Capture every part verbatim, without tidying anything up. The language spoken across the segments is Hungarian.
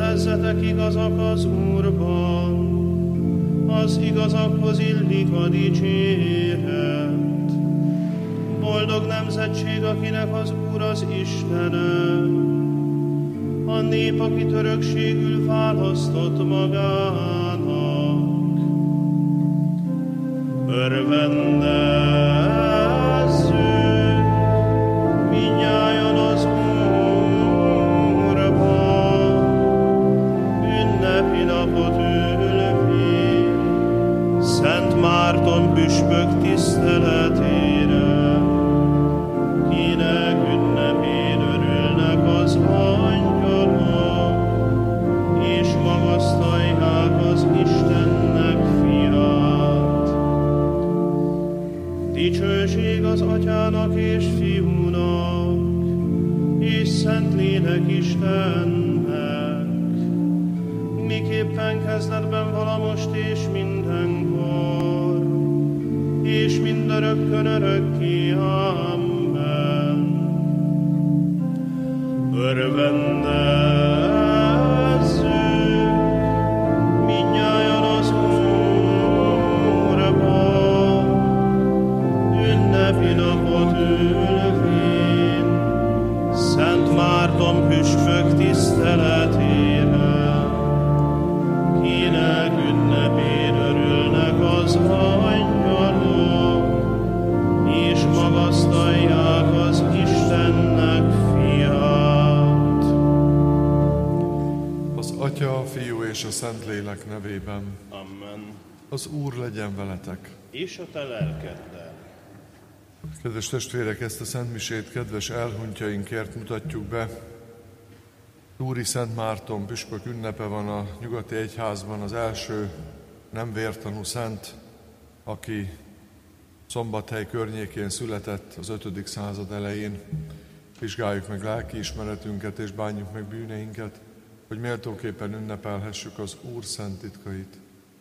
Kötelezzetek igazak az Úrban, az igazakhoz illik a dicséret. Boldog nemzetség, akinek az Úr az Istene, a nép, akit örökségül választott magának. Örvendezzünk mindnyájan az Úrban, ünnepi napot ülvén, Szent Márton püspök tiszteletére, kinek ünnepén örülnek az angyalok, és magasztalják az Istennek fiát. Dicsőség az Atyának és Fiúnak, és Szentlélek Istennek, miképpen kezdetben vala most és mindenkor, és mindörökkön örökké. Amen. Örvendezzünk mindnyájan az Úrban, ünnepi napot ülvén, Szent Márton püspök tiszteletére, kinek ünnepén örülnek az angyalok, és magasztalják az Istennek fiát. Az Atya, a Fiú és a Szentlélek nevében. Amen. Az Úr legyen veletek. És a te lelkeddel. Kedves testvérek, ezt a szentmisét kedves elhunytjainkért mutatjuk be. Túri Szent Márton püspök ünnepe van a nyugati egyházban, az első nem vértanú szent, aki Szombathely környékén született az ötödik század elején. Vizsgáljuk meg lelkiismeretünket és bánjuk meg bűneinket, hogy méltóképpen ünnepelhessük az Úr szent titkait.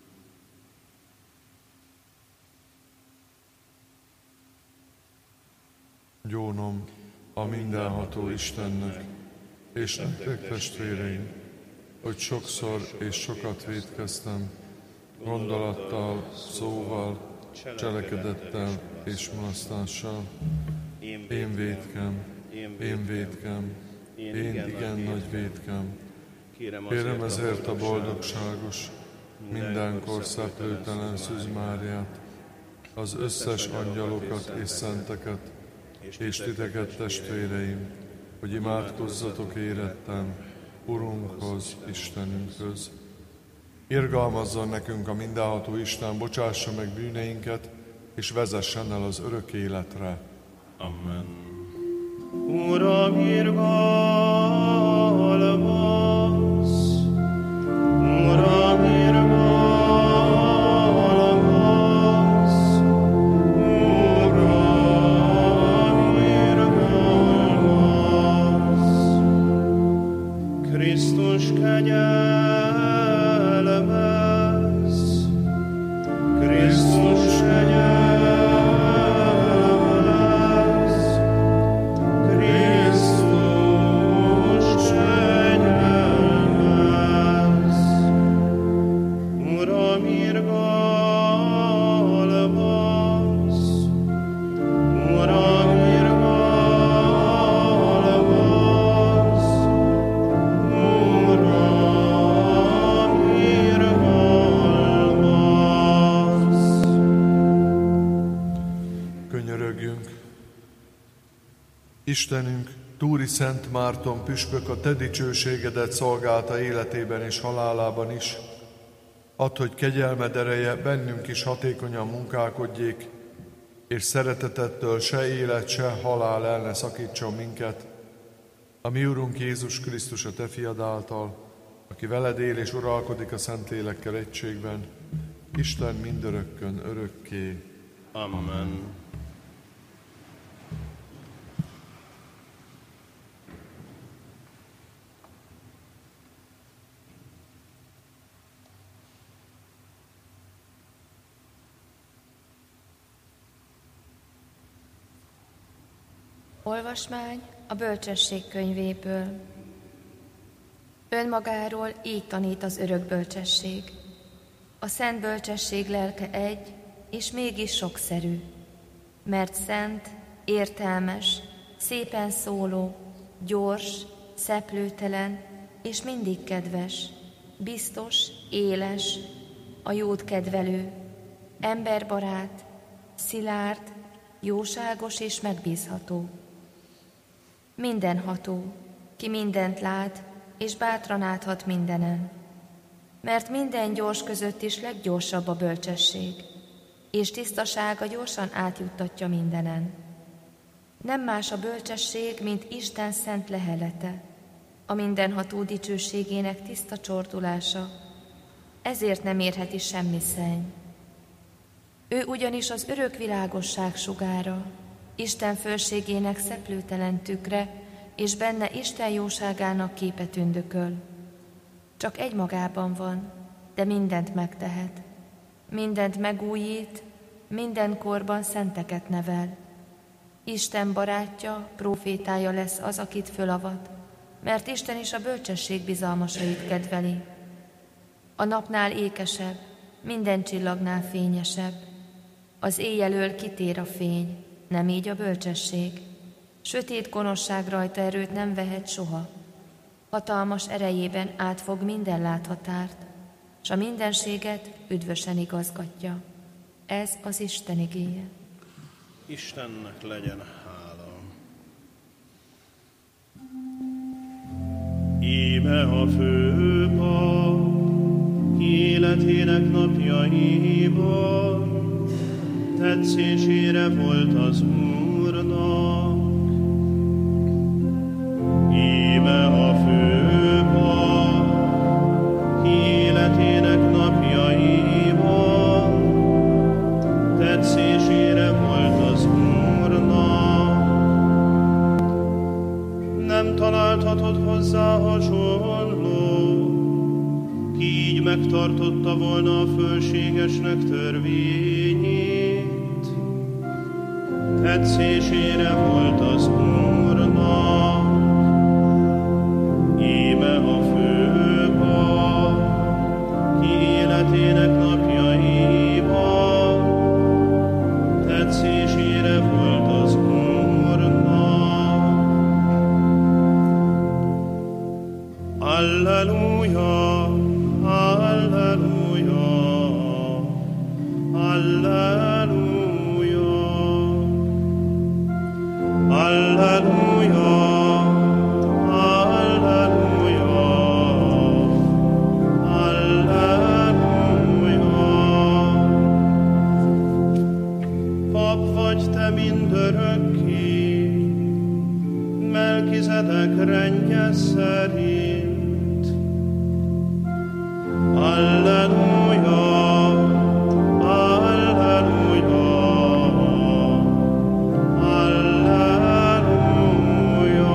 Gyónom a mindenható Istennek, és nektek testvéreim, hogy sokszor és sokat vétkeztem, gondolattal, szóval, cselekedettel és mulasztással. Én vétkem, én vétkem, én igen nagy vétkem. Kérem ezért a boldogságos, mindenkor szeplőtelen Szűz Máriát, az összes angyalokat és szenteket, és titeket, testvéreim, hogy imádkozzatok érettem Urunkhoz, Istenünkhöz. Irgalmazzon nekünk a mindenható Isten, bocsássa meg bűneinket, és vezessen el az örök életre. Amen. Uram, irgalmazz! Uram, irgalmazz! Uram, irgalmazz! Krisztus kegyelmez! Krisztus kegyelmez! Krisztus kegyelmez! Uram, irgalmazz! Uram, irgalmazz! Uram, irgalmazz! Könyörögjünk! Istenünk, Túri Szent Márton püspök a te dicsőségedet szolgálta életében és halálában is. Add, hogy kegyelmed ereje bennünk is hatékonyan munkálkodjék, és szeretetettől se élet, se halál el ne szakítson minket. A mi Urunk Jézus Krisztus a te fiad által, aki veled él és uralkodik a Szentlélekkel egységben, Isten mindörökkön örökké. Amen. Olvasmány a Bölcsesség könyvéből. Önmagáról így tanít az örök bölcsesség. A szent bölcsesség lelke egy, és mégis sokszerű, mert szent, értelmes, szépen szóló, gyors, szeplőtelen, és mindig kedves, biztos, éles, a jót kedvelő, emberbarát, szilárd, jóságos és megbízható. Mindenható, ki mindent lát, és bátran áthat mindenen. Mert minden gyors között is leggyorsabb a bölcsesség, és tisztasága gyorsan átjuttatja mindenen. Nem más a bölcsesség, mint Isten szent lehelete, a mindenható dicsőségének tiszta csordulása, ezért nem érheti semmi szenny. Ő ugyanis az örök világosság sugára, Isten fölségének szeplőtelen tükre, és benne Isten jóságának képe tündököl. Csak egymagában van, de mindent megtehet. Mindent megújít, minden korban szenteket nevel. Isten barátja, prófétája lesz az, akit fölavat, mert Isten is a bölcsesség bizalmasait kedveli. A napnál ékesebb, minden csillagnál fényesebb. Az éjjelől kitér a fény, nem így a bölcsesség. Sötét gonoszság rajta erőt nem vehet soha. Hatalmas erejében átfog minden láthatárt, s a mindenséget üdvösen igazgatja. Ez az Isten igéje. Istennek legyen hála. Íme a főpap életének napjaiban tetszésére volt az Úrnak. Íme a főpap életének napjaiban tetszésére volt az Úrnak. Nem találtatod hozzá hasonló, ki így megtartotta volna a fölségesnek törvényét. Tetszésére volt az Úrnak. Íme a főpap, ki életének napjaiban tetszésére volt az Úrnak. Alleluja, alleluja, alleluja, alleluja. Mindörökké, Melkizedek rendje szerint. Alleluja, alleluja, alleluja.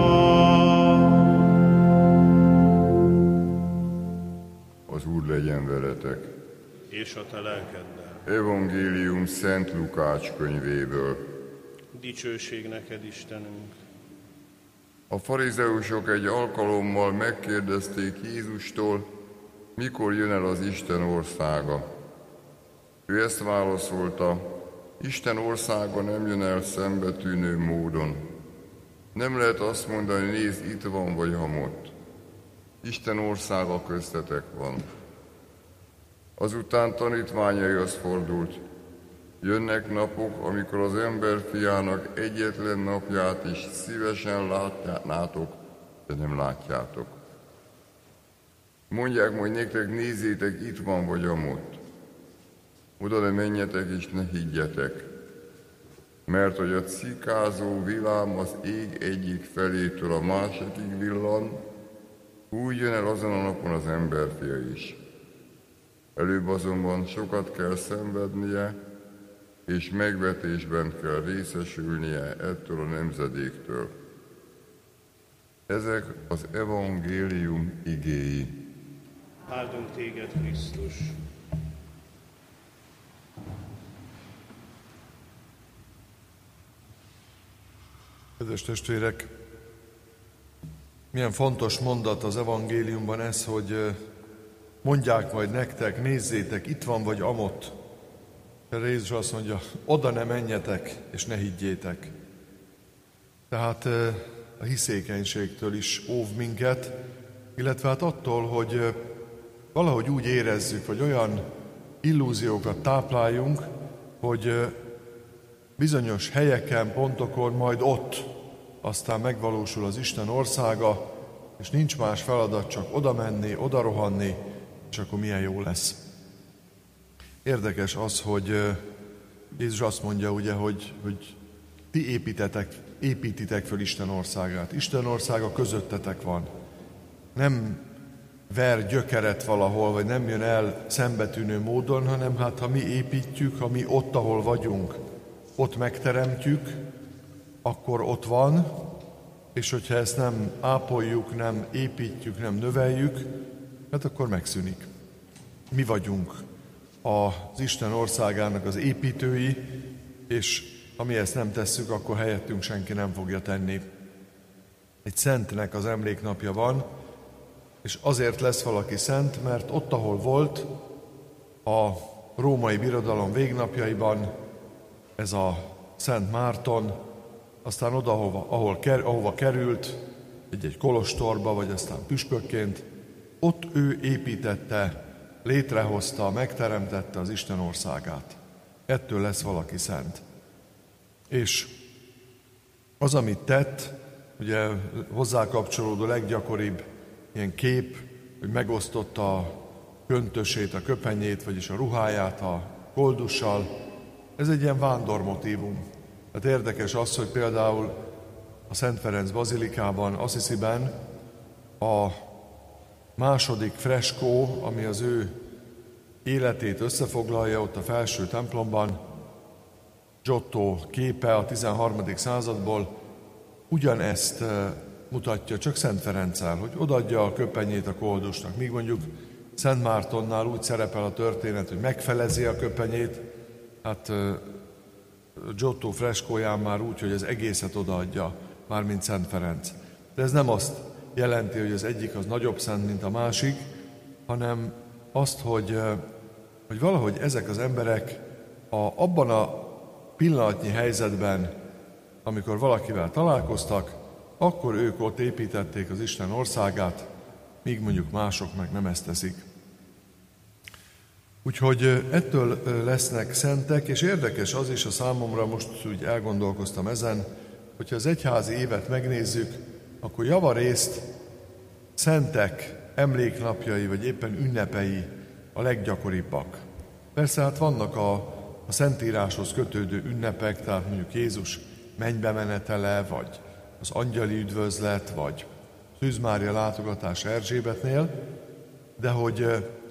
Az Úr legyen veletek. És a te lelkeddel. Evangélium Szent Lukács könyvéből. Dicsőség neked, Istenünk! A farizeusok egy alkalommal megkérdezték Jézustól, mikor jön el az Isten országa. Ő ezt válaszolta, Isten országa nem jön el szembetűnő módon. Nem lehet azt mondani, nézd, itt van vagy hamott. Isten országa köztetek van. Azután tanítványaihoz fordult, jönnek napok, amikor az emberfiának egyetlen napját is szívesen látjátok, de nem látjátok. Mondják majd nektek, nézzétek, itt van vagy amott. Oda ne menjetek és ne higgyetek, mert hogy a cikázó villám az ég egyik felétől a másikig villan, úgy jön el azon a napon az emberfia is. Előbb azonban sokat kell szenvednie, és megvetésben kell részesülnie ettől a nemzedéktől. Ezek az evangélium igéi. Áldunk téged, Krisztus! Kedves testvérek, Milyen fontos mondat az evangéliumban ez, hogy mondják majd nektek, nézzétek, itt van vagy amott. Erre Jézus azt mondja, oda ne menjetek, és ne higgyétek. Tehát a hiszékenységtől is óv minket, illetve hát attól, hogy valahogy úgy érezzük, vagy olyan illúziókat tápláljunk, hogy bizonyos helyeken, pontokon, majd ott aztán megvalósul az Isten országa, és nincs más feladat, csak oda menni, oda rohanni, és akkor milyen jó lesz. Érdekes az, hogy Jézus azt mondja, ugye, hogy, hogy ti építetek, építitek föl Isten országát. Isten országa közöttetek van. Nem ver gyökeret valahol, vagy nem jön el szembetűnő módon, hanem hát ha mi építjük, ha mi ott, ahol vagyunk, ott megteremtjük, akkor ott van, és hogyha ezt nem ápoljuk, nem építjük, nem növeljük, hát akkor megszűnik. Mi vagyunk az Isten országának az építői, és ha mi ezt nem tesszük, akkor helyettünk senki nem fogja tenni. Egy szentnek az emléknapja van, és azért lesz valaki szent, mert ott, ahol volt, a római birodalom végnapjaiban ez a Szent Márton, aztán oda, ahova, ahol, ahova került, egy-egy kolostorba, vagy aztán püspökként, ott ő építette, létrehozta, megteremtette az Isten országát. Ettől lesz valaki szent. És az, amit tett, ugye hozzá kapcsolódó leggyakoribb ilyen kép, hogy megosztotta a köntösét, a köpenyét, vagyis a ruháját a koldussal, ez egy ilyen vándormotívum. Hát érdekes az, hogy például a Szent Ferenc bazilikában, Assisiben a második freskó, ami az ő életét összefoglalja ott a felső templomban, Giotto képe a tizenharmadik századból, ugyanezt mutatja, csak Szent Ferenccel, hogy odaadja a köpenyét a koldusnak. Míg mondjuk Szent Mártonnál úgy szerepel a történet, hogy megfelezi a köpenyét, hát Giotto freskóján már úgy, hogy az egészet odaadja, mármint Szent Ferenc. De ez nem azt jelenti, hogy az egyik az nagyobb szent, mint a másik, hanem azt, hogy, hogy valahogy ezek az emberek a, abban a pillanatnyi helyzetben, amikor valakivel találkoztak, akkor ők ott építették az Isten országát, míg mondjuk mások meg nem ezt teszik. Úgyhogy ettől lesznek szentek, és érdekes az is a számomra, most úgy elgondolkoztam ezen, hogyha az egyházi évet megnézzük, akkor javarészt szentek emléknapjai, vagy éppen ünnepei a leggyakoribbak. Persze hát vannak a, a Szentíráshoz kötődő ünnepek, tehát mondjuk Jézus mennybe menetele, vagy az angyali üdvözlet, vagy Szűz Mária látogatása Erzsébetnél, de hogy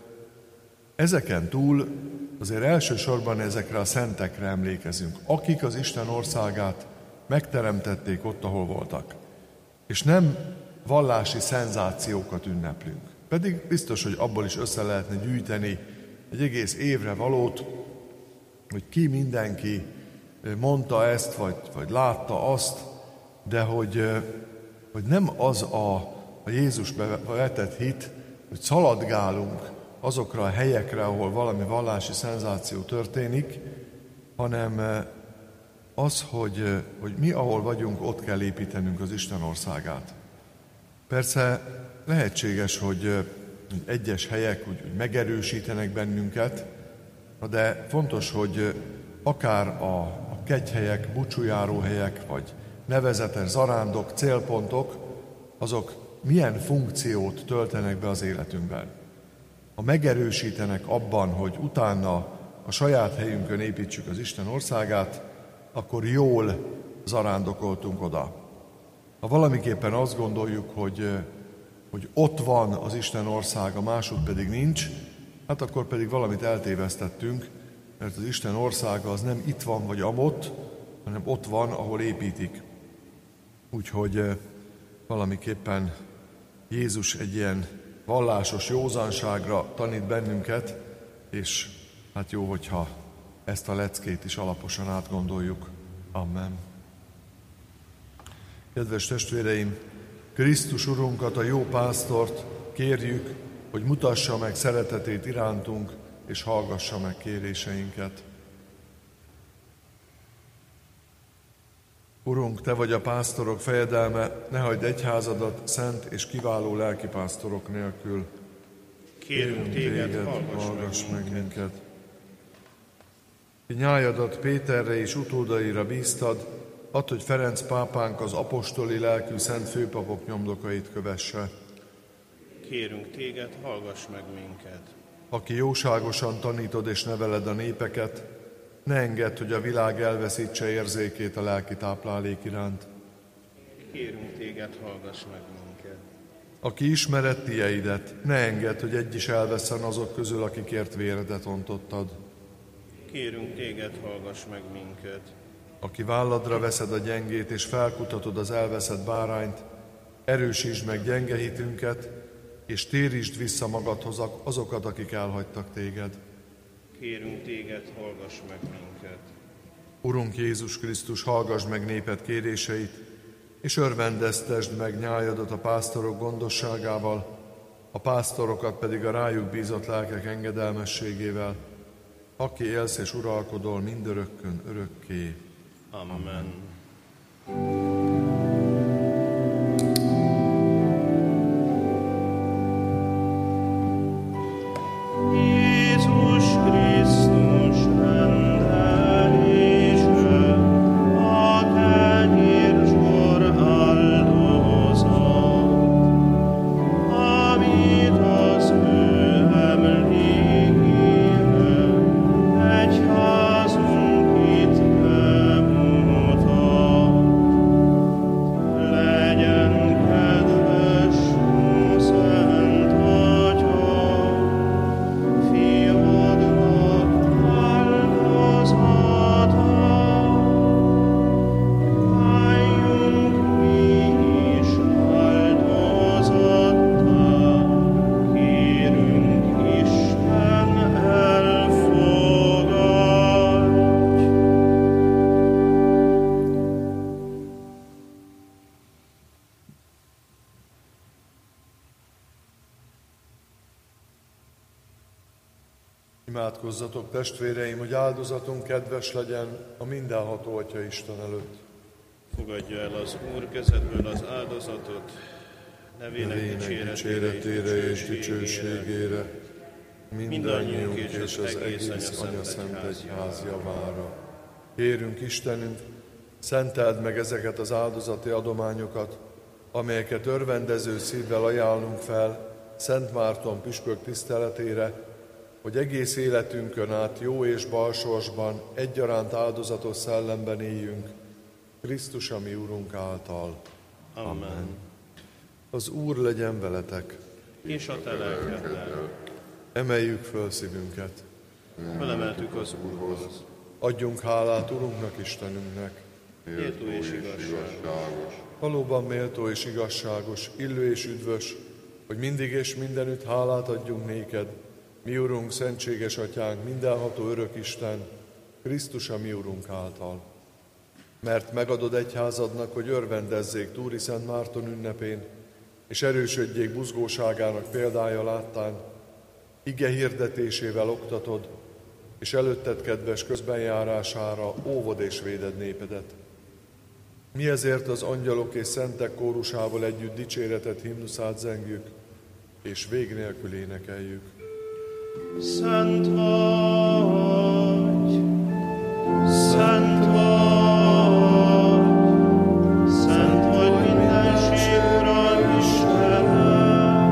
ezeken túl azért elsősorban ezekre a szentekre emlékezünk, akik az Isten országát megteremtették ott, ahol voltak. És nem vallási szenzációkat ünneplünk. Pedig biztos, hogy abból is össze lehetne gyűjteni egy egész évre valót, hogy ki mindenki mondta ezt, vagy, vagy látta azt, de hogy, hogy nem az a, a Jézusbe vetett hit, hogy szaladgálunk azokra a helyekre, ahol valami vallási szenzáció történik, hanem az, hogy, hogy mi, ahol vagyunk, ott kell építenünk az Isten országát. Persze lehetséges, hogy egyes helyek úgy, úgy megerősítenek bennünket, de fontos, hogy akár a, a kegyhelyek, búcsújáróhelyek, vagy nevezetes zarándok, célpontok, azok milyen funkciót töltenek be az életünkben. Ha megerősítenek abban, hogy utána a saját helyünkön építsük az Isten országát, akkor jól zarándokoltunk oda. Ha valamiképpen azt gondoljuk, hogy, hogy ott van az Isten országa, máshogy pedig nincs, hát akkor pedig valamit eltévesztettünk, mert az Isten országa az nem itt van vagy amott, hanem ott van, ahol építik. Úgyhogy valamiképpen Jézus egy ilyen vallásos józanságra tanít bennünket, és hát jó, hogyha ezt a leckét is alaposan átgondoljuk. Amen. Kedves testvéreim, Krisztus Urunkat, a jó pásztort kérjük, hogy mutassa meg szeretetét irántunk, és hallgassa meg kéréseinket. Urunk, Te vagy a pásztorok fejedelme, ne hagyd egyházadat szent és kiváló lelkipásztorok nélkül. Kérünk Téged, Téged, hallgass, hallgass meg meg minket. minket. Nyájadat Péterre és utódaira bíztad, add, hogy Ferenc pápánk az apostoli lelkű szent főpapok nyomdokait kövesse. Kérünk Téged, hallgass meg minket. Aki jóságosan tanítod és neveled a népeket, ne engedd, hogy a világ elveszítse érzékét a lelki táplálék iránt. Kérünk Téged, hallgass meg minket. Aki ismered tieidet, ne engedd, hogy egy is elvesszen azok közül, akikért véredet ontottad. Kérünk Téged, hallgass meg minket. Aki válladra veszed a gyengét és felkutatod az elveszett bárányt, erősítsd meg gyenge hitünket, és térítsd vissza magadhoz azokat, akik elhagytak téged. Kérünk Téged, hallgass meg minket. Urunk Jézus Krisztus, hallgass meg néped kéréseit, és örvendeztesd meg nyájadat a pásztorok gondosságával, a pásztorokat pedig a rájuk bízott lelkek engedelmességével, aki élsz és uralkodol mindörökkön örökké. Amen. Jézus Krisztus rendelése, a tenyérsor áldozat, amit az ő emlékére egyházunk itt bemutat. Legyen kedves Szent Atya, fiadnak áldozata, álljunk mi is áldozattá, kérünk Isten elfogadj. Imádkozzatok, testvéreim, hogy áldozatunk kedves legyen a mindenható Atya Isten előtt. Fogadja el az Úr kezedből az áldozatot, nevének Nevének dicséretére és dicsőségére, mindannyiunk és az egész Anya Szent Egyház javára. Kérünk Istenünk, szenteld meg ezeket az áldozati adományokat, amelyeket örvendező szívvel ajánlunk fel Szent Márton püspök tiszteletére, hogy egész életünkön át jó és bal sorsban egyaránt áldozatos szellemben éljünk, Krisztus, a mi Urunk által. Amen. Az Úr legyen veletek, És a te lelkeddel. emeljük föl szívünket, Felemeltük az Úrhoz. adjunk hálát Urunknak, Istenünknek. Méltó és igazságos. Valóban méltó és igazságos, illő és üdvös, hogy mindig és mindenütt hálát adjunk néked, mi Urunk, szentséges Atyánk, mindenható örök Isten, Krisztus, a mi Urunk által. Mert megadod egyházadnak, hogy örvendezzék Túri Szent Márton ünnepén, és erősödjék buzgóságának példája láttán, ige hirdetésével oktatod, és előtted kedves közbenjárására óvod és véded népedet. Mi ezért az angyalok és szentek kórusával együtt dicséretet himnuszát zengjük, és vég nélkül énekeljük. Szent vagy, szent vagy, szent vagy mindenség Ura Istenem,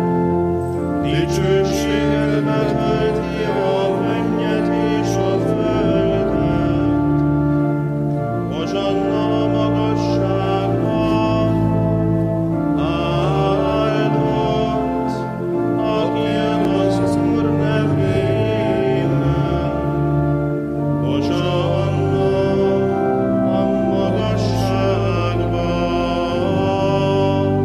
dicsőségedbe tölti a mennyet és a földet. Hozsanna a magasságban, áldott, aki jön az Úr nevében. Hozsanna a magasságban.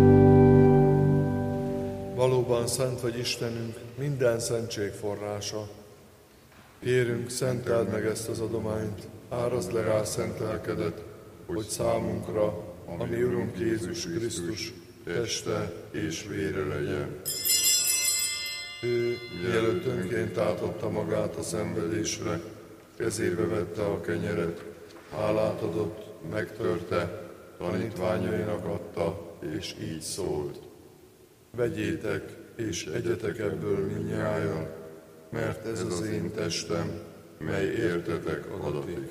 Valóban szent vagy Istenünk, minden szentség forrása. Kérünk, szenteld meg ezt az adományt, árazd le rá szent lelkedet, hogy számunkra ami Urunk Jézus Krisztus teste és vére legyen. Ő, mielőtt önként átadotta magát a szenvedésre, kezébe vette a kenyeret, hálát adott, megtörte, tanítványainak adta, és így szólt. Vegyétek, és egyetek ebből mindnyájan, mert ez az én testem, mely értetek adatik.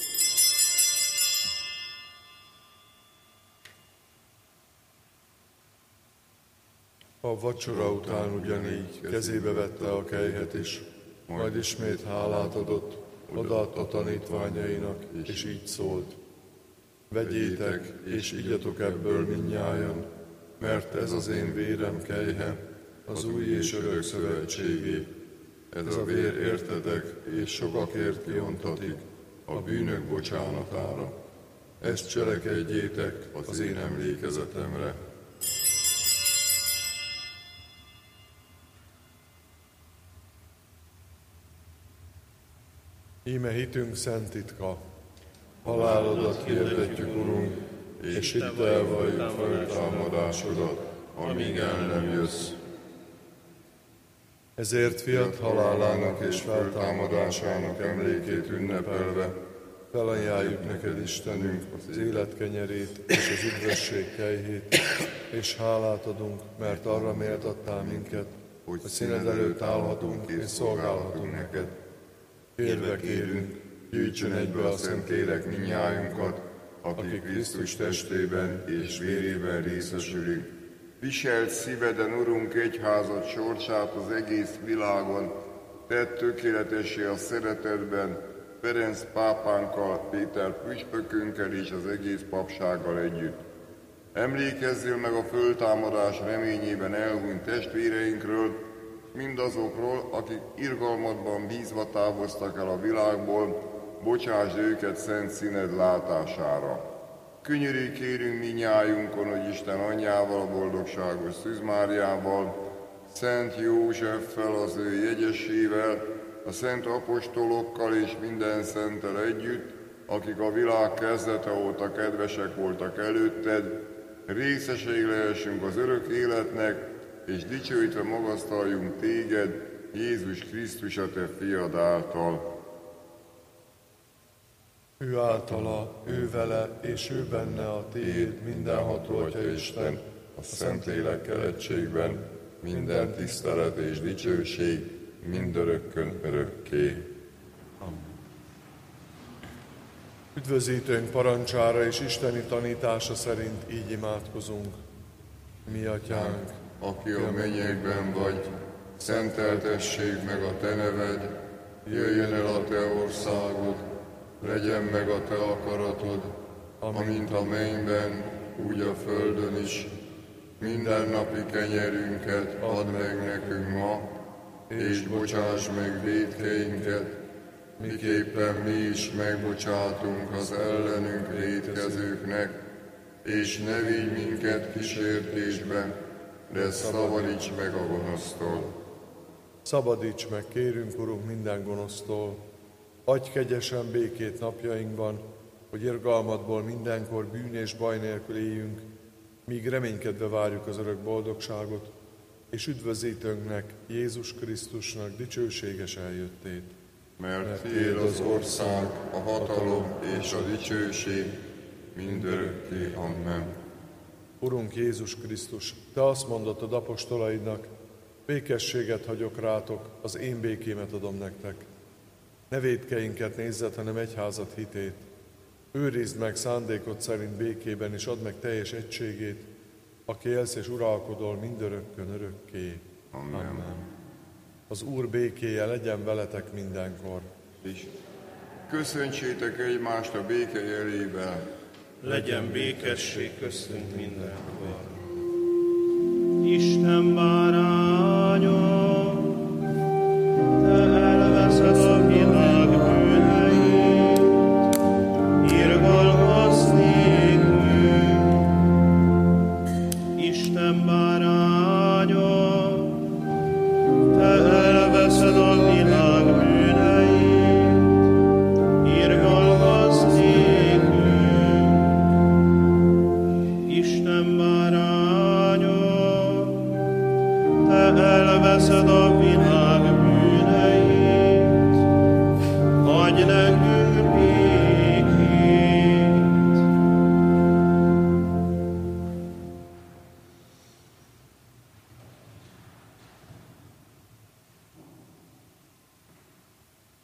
A vacsora után ugyanígy kezébe vette a kelyhet is, majd ismét hálát adott, odaadta tanítványainak, és így szólt. Vegyétek, és igyatok ebből mindnyájan, mert ez az én vérem kelyhe, az új és örök szövetségé. Ez a vér értetek, és sokakért kiontatik a bűnök bocsánatára. Ezt cselekedjétek az én emlékezetemre. Íme hitünk szent titka, halálodat hirdetjük, Urunk, és hittel valljuk föltámadásodat, amíg el nem jössz. Ezért fiat halálának és feltámadásának emlékét ünnepelve, felajánljuk neked, Istenünk, az élet kenyerét és az üdvösség kejhét, és hálát adunk, mert arra méltattál minket, hogy színed előtt állhatunk és szolgálhatunk neked. Kérve kérünk, gyűjtsön egybe a Szentlélek mindnyájunkat, akik Krisztus testében és vérében részesülünk. Viselt szíveden, Urunk, egyházad sorsát az egész világon, tedd tökéletessé a szeretetben, Ferenc pápánkkal, Péter püspökünkkel és az egész papsággal együtt. Emlékezzél meg a föltámadás reményében elhunyt testvéreinkről, mindazokról, akik irgalmadban bízva távoztak el a világból, bocsásd őket szent színed látására. Könyörülj kérünk minnyájunkon, hogy Isten anyjával, a boldogságos Szűz Máriával, Szent Józseffel, az ő jegyesével, a szent apostolokkal és minden szenttel együtt, akik a világ kezdete óta kedvesek voltak előtted, részesei lehessünk az örök életnek, és dicsőítve magasztaljunk téged, Jézus Krisztus, a te fiad által. Ő általa, ő vele, és ő benne a tiéd, mindenható Atya Isten, a Szentlélekkel egységben, minden tisztelet és dicsőség, mindörökkön örökké. Amen. Üdvözítőnk parancsára és isteni tanítása szerint így imádkozunk. Mi Atyánk, aki a mennyekben vagy, szenteltessék meg a te neved, jöjjön el a te országod, legyen meg a te akaratod, amint a mennyben, úgy a földön is. Mindennapi kenyerünket add meg nekünk ma, és bocsáss meg vétkeinket, miképpen mi is megbocsátunk az ellenünk vétkezőknek, és ne vigy minket kísértésbe, de szabadíts meg a gonosztól. Szabadíts meg, kérünk, Urunk, minden gonosztól. Adj kegyesen békét napjainkban, hogy irgalmadból mindenkor bűn és baj nélkül éljünk, míg reménykedve várjuk az örök boldogságot, és üdvözítőnknek, Jézus Krisztusnak dicsőséges eljöttét. Mert, Mert tiéd az ország, a hatalom és a dicsőség mindörökké. Amen. Urunk Jézus Krisztus, te azt mondottad apostolaidnak, békességet hagyok rátok, az én békémet adom nektek. Ne vétkeinket nézzed, hanem egyházat hitét. Őrizd meg szándékod szerint békében, és add meg teljes egységét, aki élsz és uralkodol mindörökkön örökké. Amen. Amen. Az Úr békéje legyen veletek mindenkor. És köszöntsétek egymást a béke jelével. Legyen békesség köztünk mindenkor. Isten báránya, te elveszed a világ bűneit, irgalmazz nékünk. Isten báránya, te elveszed a világ bűneit, irgalmazz nékünk.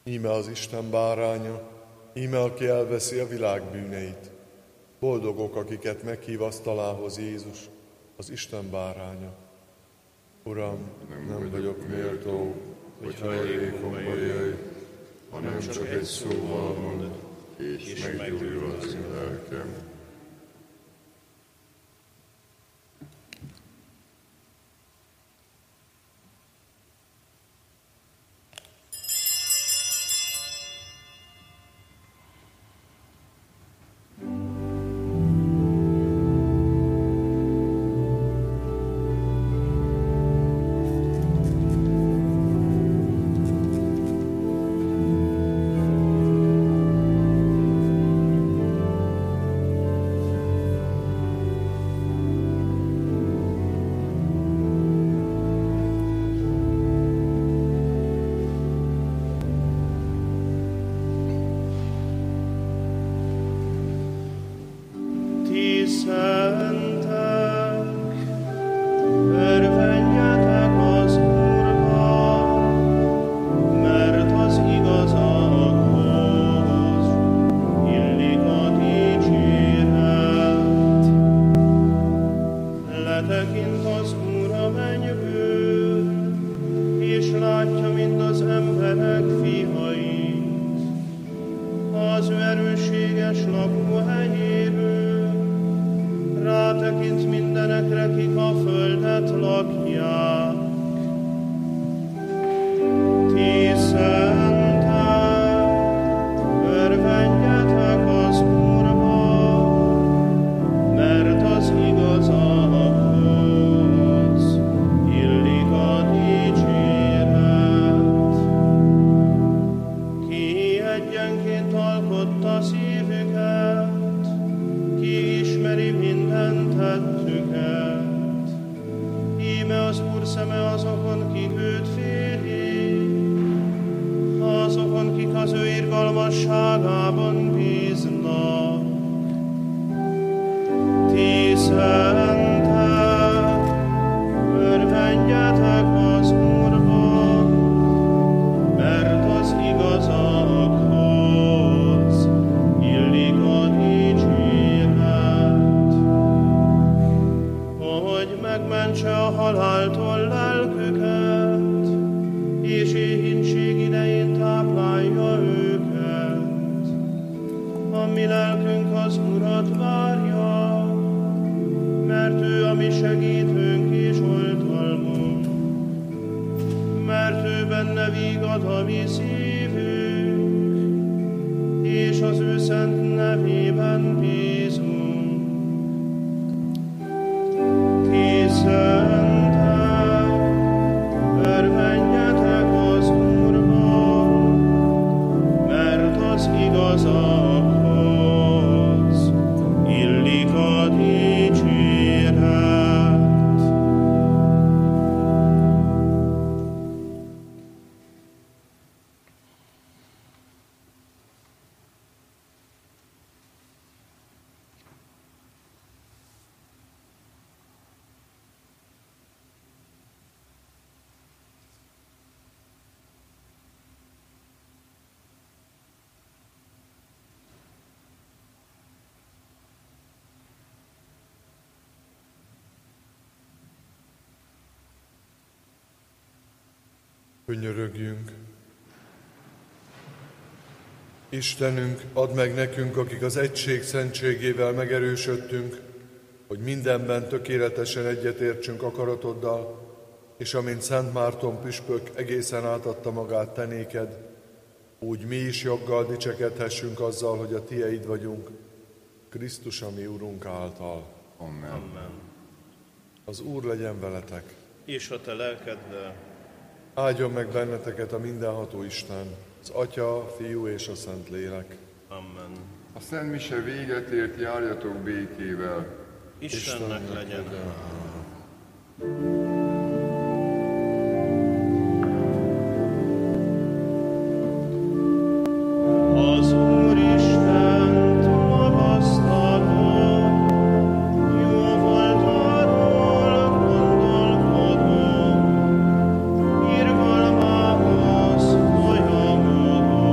Íme az Isten báránya, íme aki elveszi a világ bűneit. Boldogok, akiket meghív asztalához Jézus, az Isten báránya. Uram, nem, nem vagyok méltó, hogy hajlékomba jöjj, hanem csak egy szóval mondd, és meggyógyul az én lelkem. Könyörögjünk. Istenünk, add meg nekünk, akik az egység szentségével megerősödtünk, hogy mindenben tökéletesen egyetértsünk akaratoddal, és amint Szent Márton püspök egészen átadta magát te néked, úgy mi is joggal dicsekedhessünk azzal, hogy a tieid vagyunk, Krisztus, a mi Urunk által. Amen. Amen. Az Úr legyen veletek. És a te lelkeddel. Áldjon meg benneteket a mindenható Isten, az Atya, a Fiú és a Szentlélek. Amen. A Szent Mise véget ért, járjatok békével. Istennek, Istennek legyen. legyen. Az Úr Istent magasztalom, jó volt arról gondolkodom, irgalmához folyamodom.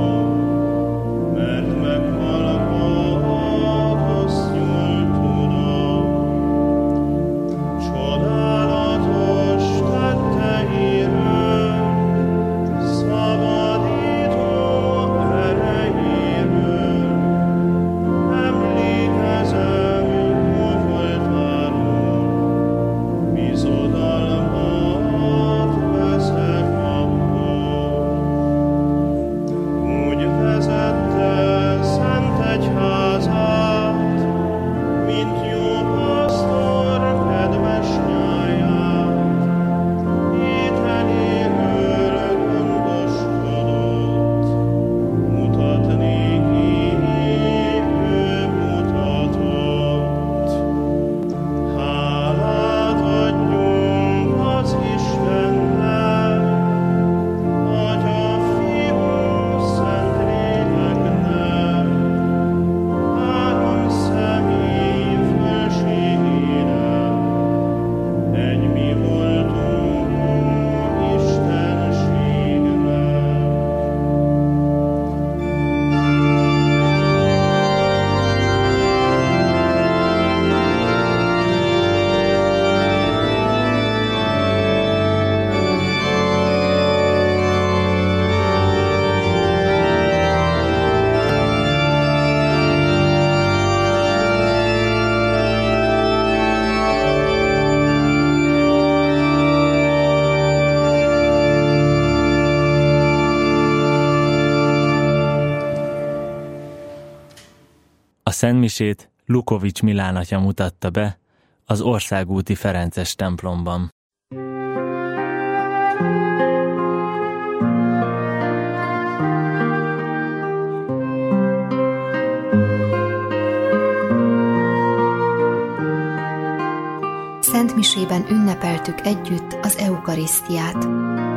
szentmisét Lukovics Milán atya mutatta be az Országúti Ferences templomban. Szentmisében ünnepeltük együtt az eukarisztiát.